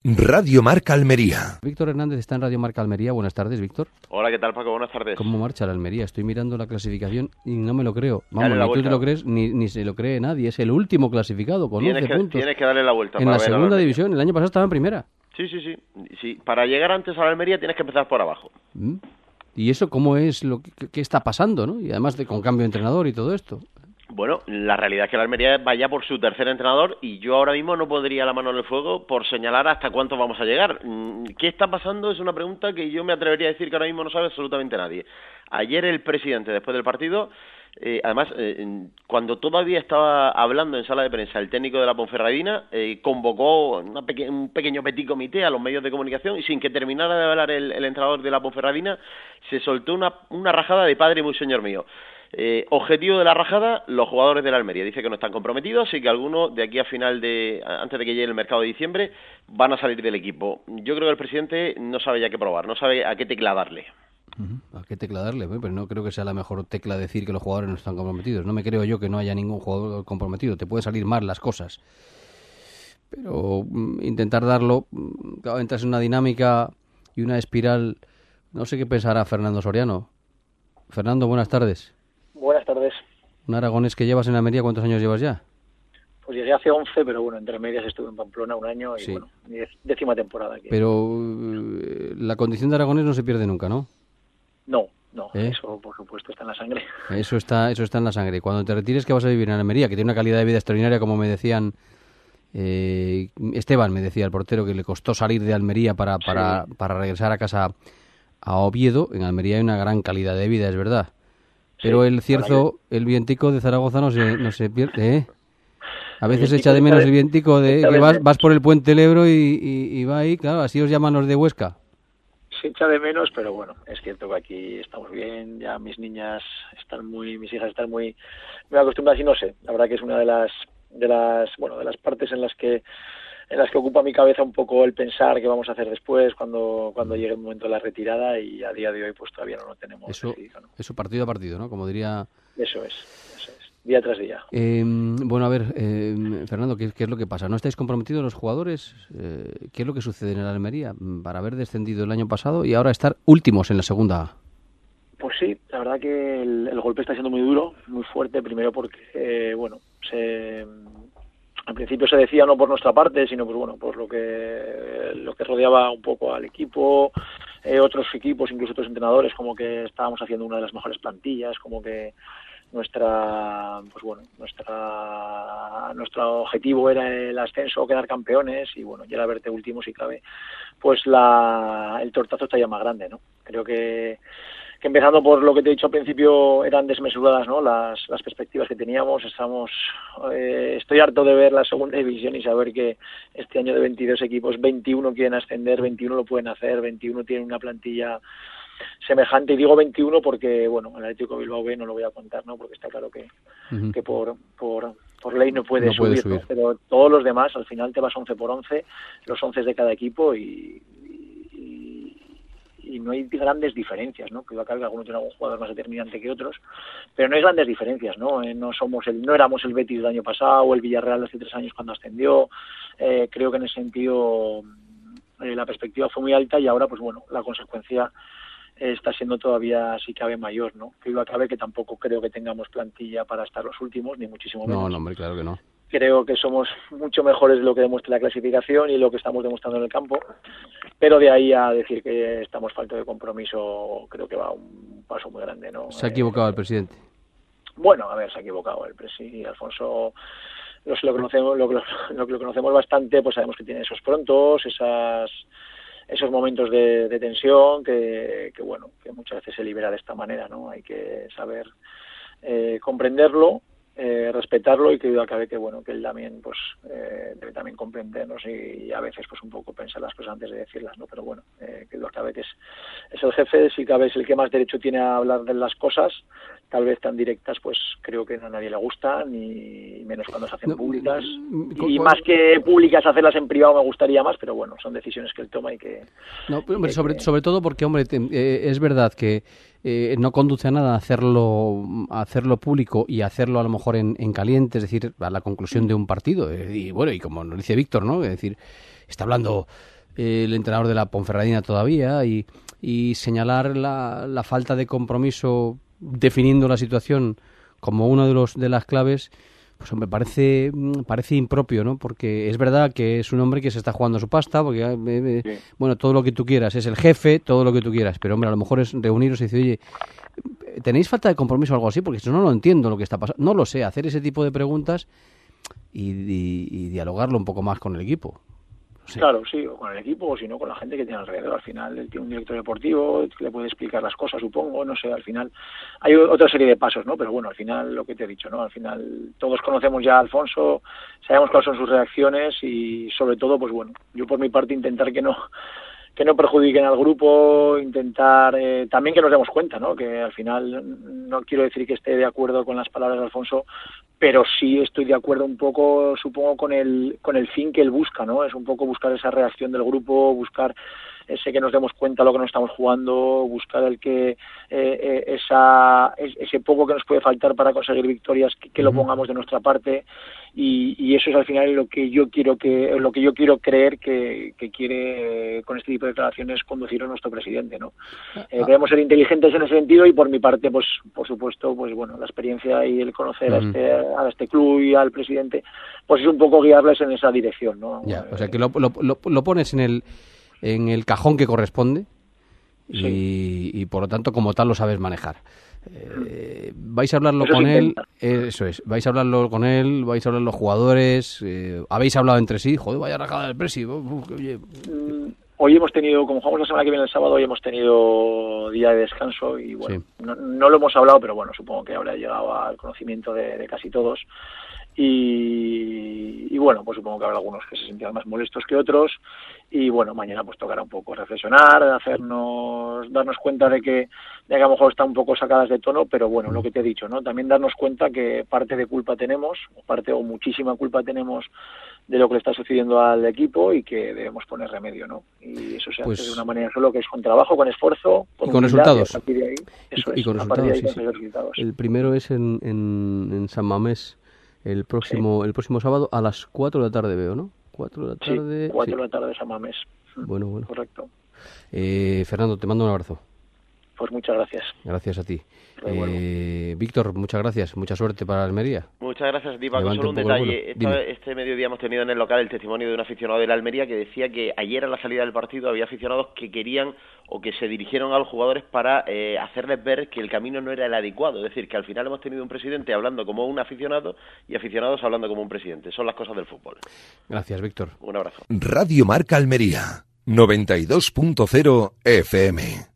Radio Marca Almería. Víctor Hernández está en Radio Marca Almería. Buenas tardes, Víctor. Hola, ¿qué tal, Paco? Buenas tardes. ¿Cómo marcha la Almería? Estoy mirando la clasificación y no me lo creo. Vamos, ni tú te lo crees, ni se lo cree nadie. Es el último clasificado con 11 puntos. Tienes que darle la vuelta. En la segunda división. El año pasado estaba en primera. Sí. Para llegar antes a la Almería tienes que empezar por abajo. ¿Y eso cómo es? ¿Qué está pasando, no? Y además con cambio de entrenador y todo esto. Bueno, la realidad es que la Almería vaya por su tercer entrenador y yo ahora mismo no pondría la mano en el fuego por señalar hasta cuánto vamos a llegar. ¿Qué está pasando? Es una pregunta que yo me atrevería a decir que ahora mismo no sabe absolutamente nadie. Ayer el presidente, después del partido, además, cuando todavía estaba hablando en sala de prensa el técnico de la Ponferradina, convocó un pequeño petit comité a los medios de comunicación y sin que terminara de hablar el entrenador de la Ponferradina, se soltó una rajada de padre muy señor mío. Objetivo de la rajada, los jugadores de la Almería. Dice que no están comprometidos y que algunos de aquí a antes de que llegue el mercado de diciembre, van a salir del equipo. Yo creo que el presidente no sabe ya qué probar, no sabe a qué tecla darle. ¿A qué tecla darle? Pero no creo que sea la mejor tecla decir que los jugadores no están comprometidos. No me creo yo que no haya ningún jugador comprometido. Te puede salir mal las cosas. Pero intentar darlo, claro, entras en una dinámica y una espiral. No sé qué pensará Fernando Soriano. Fernando, buenas tardes. Buenas tardes. Un aragonés que llevas en Almería, ¿cuántos años llevas ya? Pues llegué hace 11, pero bueno, entre medias estuve en Pamplona un año y sí. Bueno, 10ª temporada aquí. Pero la condición de aragonés no se pierde nunca, ¿no? No, eso por supuesto está en la sangre. Eso está en la sangre. Cuando te retires, ¿qué vas a vivir en Almería? Que tiene una calidad de vida extraordinaria, como me decían... Esteban me decía, el portero, que le costó salir de Almería para regresar a casa a Oviedo. En Almería hay una gran calidad de vida, es verdad. Pero el cierzo, el vientico de Zaragoza no se pierde, ¿eh? A veces echa de menos el vientico de que vas por el puente del Ebro y va ahí, claro, así os llaman los de Huesca. Se echa de menos, pero bueno, es cierto que aquí estamos bien, ya mis hijas están muy acostumbradas y no sé, la verdad que es una de las partes en las que ocupa mi cabeza un poco el pensar qué vamos a hacer después cuando llegue el momento de la retirada, y a día de hoy pues todavía no lo tenemos decidido, ¿no? Eso partido a partido, ¿no? Como diría... Eso es, día tras día. Bueno, a ver, Fernando, ¿qué es lo que pasa? ¿No estáis comprometidos los jugadores? ¿Qué es lo que sucede en el Almería para haber descendido el año pasado y ahora estar últimos en la segunda A? Pues sí, la verdad que el golpe está siendo muy duro, muy fuerte, primero porque, al principio se decía no por nuestra parte, sino pues bueno, por lo que rodeaba un poco al equipo, otros equipos, incluso otros entrenadores, como que estábamos haciendo una de las mejores plantillas, como que nuestro objetivo era el ascenso o quedar campeones, y bueno, ya era verte último si cabe, pues el tortazo está ya más grande, ¿no? Creo que empezando por lo que te he dicho al principio, eran desmesuradas, ¿no? Las perspectivas que teníamos. Estoy harto de ver la segunda división y saber que este año de 22 equipos, 21 quieren ascender, 21 lo pueden hacer, 21 tienen una plantilla semejante, y digo 21 porque, bueno, el Atlético Bilbao B no lo voy a contar, ¿no? Porque está claro que por ley no puede subir, ¿no? Pero todos los demás, al final te vas 11 por 11, los 11 de cada equipo, y no hay grandes diferencias, ¿no? Que algunos tienen algún jugador más determinante que otros, pero no hay grandes diferencias, ¿no? No éramos el Betis del año pasado o el Villarreal de hace 3 años cuando ascendió. Creo que en ese sentido la perspectiva fue muy alta, y ahora, pues bueno, la consecuencia está siendo todavía, si cabe, mayor, ¿no? Que cabe que tampoco creo que tengamos plantilla para estar los últimos, ni muchísimo menos. No, hombre, claro que no. Creo que somos mucho mejores de lo que demuestra la clasificación y lo que estamos demostrando en el campo, pero de ahí a decir que estamos falto de compromiso, creo que va un paso muy grande, ¿no? ¿Se ha equivocado el presidente? Bueno, a ver, se ha equivocado el presidente. Alfonso, lo conocemos bastante, pues sabemos que tiene esos prontos, esos momentos de tensión que muchas veces se libera de esta manera, ¿no? Hay que saber comprenderlo, respetarlo, y que duda cabe que que él también pues debe también comprendernos y a veces pues un poco pensar las cosas antes de decirlas, ¿no? Pero bueno, que duda cabe que es el jefe, si cabe es el que más derecho tiene a hablar de las cosas, tal vez tan directas, pues creo que a nadie le gusta, ni menos cuando se hacen públicas. Y más que públicas, hacerlas en privado me gustaría más, pero bueno, son decisiones que él toma y que... No, hombre, sobre todo porque, hombre, es verdad que no conduce a nada hacerlo público y hacerlo a lo mejor en caliente, es decir, a la conclusión de un partido. Y bueno, y como nos dice Víctor, ¿no? Es decir, está hablando el entrenador de la Ponferradina todavía y señalar la falta de compromiso definiendo la situación como uno de las claves, pues hombre, parece impropio, ¿no? Porque es verdad que es un hombre que se está jugando su pasta, porque bueno, todo lo que tú quieras, es el jefe, todo lo que tú quieras, pero hombre, a lo mejor es reuniros y decir, oye, ¿tenéis falta de compromiso o algo así? Porque si no, no lo entiendo lo que está pasando, no lo sé, hacer ese tipo de preguntas y dialogarlo un poco más con el equipo. Sí. Claro, sí, o con el equipo, o si no, con la gente que tiene alrededor. Al final, él tiene un director deportivo que le puede explicar las cosas, supongo, no sé, al final hay otra serie de pasos, ¿no? Pero bueno, al final, lo que te he dicho, ¿no? Al final, todos conocemos ya a Alfonso, sabemos cuáles son sus reacciones y, sobre todo, pues bueno, yo por mi parte intentar que no perjudiquen al grupo, intentar también que nos demos cuenta, ¿no? Que al final no quiero decir que esté de acuerdo con las palabras de Alfonso, pero sí estoy de acuerdo un poco, supongo, con el fin que él busca, ¿no? Es un poco buscar esa reacción del grupo, buscar ese que nos demos cuenta de lo que nos estamos jugando, buscar el que ese poco que nos puede faltar para conseguir victorias, que lo pongamos de nuestra parte, y eso es al final lo que yo quiero creer que quiere con este tipo de declaraciones conducir a nuestro presidente, ¿no? Debemos ser inteligentes en ese sentido, y por mi parte, pues por supuesto, pues bueno, la experiencia y el conocer a este club y al presidente, pues es un poco guiarles en esa dirección, ¿no? Ya, o sea que lo pones en el cajón que corresponde y por lo tanto como tal lo sabes manejar. Vais a hablarlo con él, eso es, vais a hablarlo con él, vais a hablar los jugadores, habéis hablado entre sí, joder, vaya rajada del Presi. Hoy hemos tenido, como jugamos la semana que viene el sábado, hoy hemos tenido día de descanso y bueno, no lo hemos hablado, pero bueno, supongo que habrá llegado al conocimiento de casi todos. Y bueno, pues supongo que habrá algunos que se sentirán más molestos que otros, y bueno, mañana pues tocará un poco reflexionar, darnos cuenta de que a lo mejor están un poco sacadas de tono, pero bueno, lo que te he dicho, ¿no? También darnos cuenta que parte de culpa tenemos, o muchísima culpa tenemos de lo que le está sucediendo al equipo, y que debemos poner remedio, ¿no? Y eso se hace de una manera solo que es con trabajo, con esfuerzo, con resultados. Y a partir de ahí, y con resultados. El primero es en San Mamés. El próximo sábado a las 4 de la tarde veo, ¿no? 4 de la tarde. Sí, 4 de la tarde San Mamés. Bueno. Correcto. Fernando, te mando un abrazo. Pues muchas gracias. Gracias a ti. Víctor, muchas gracias. Mucha suerte para Almería. Muchas gracias a ti, Paco. Solo un detalle. Este mediodía hemos tenido en el local el testimonio de un aficionado de la Almería que decía que ayer a la salida del partido había aficionados que querían o que se dirigieron a los jugadores para hacerles ver que el camino no era el adecuado. Es decir, que al final hemos tenido un presidente hablando como un aficionado y aficionados hablando como un presidente. Son las cosas del fútbol. Gracias, Víctor. Un abrazo. Radio Marca Almería, 92.0 FM.